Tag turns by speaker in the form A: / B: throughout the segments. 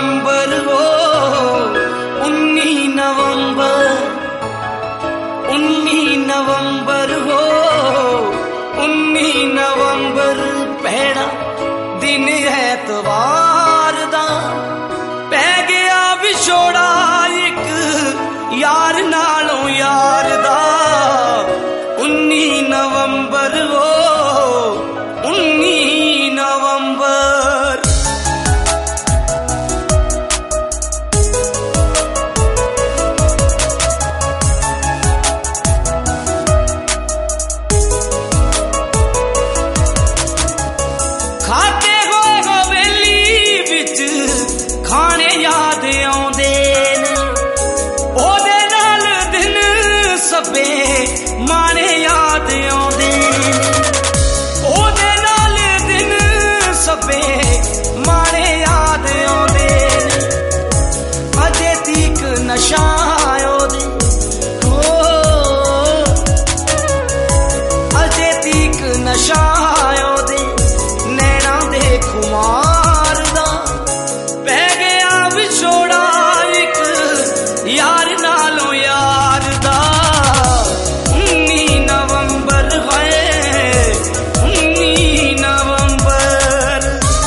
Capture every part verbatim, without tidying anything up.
A: नवंबर हो उन्नी नवंबर उन्नी नवंबर हो उन्नी नवंबर पहला दिन ऐतवार दा पै गया विछोड़ा एक यार नालों यार दा उन्नी नवंबर हो उन्नी नवंबर खाते होए हवेली विच खाने याद आउंदे ने ओदे नाल दिन सभे माने याद आउंदे ओदे नाल दिन सभे माने याद आउंदे अजे तीक नशा ओदे हो अजे तीक नशा ओदे नैना दे खुमार दा पै गया विछोड़ा एक यार नालों यार दा उन्नी नवंबर है उन्नी नवंबर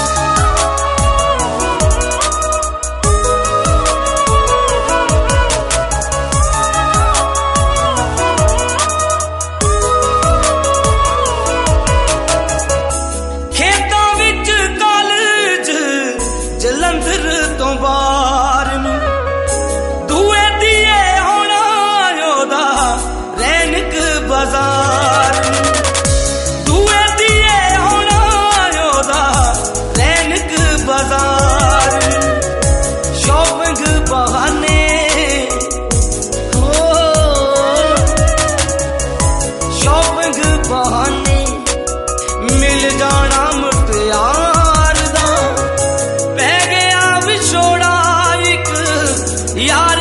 A: खेतां विच कालज जलंधर तो बाहर नूं दूए दिए होना ओदा रैनक बाजार दूए दिए होना ओदा रैनक बाजार शॉपिंग बहाने हो शॉपिंग बहाने मिल जाना मुटियार दा पै गया विछोड़ा एक यार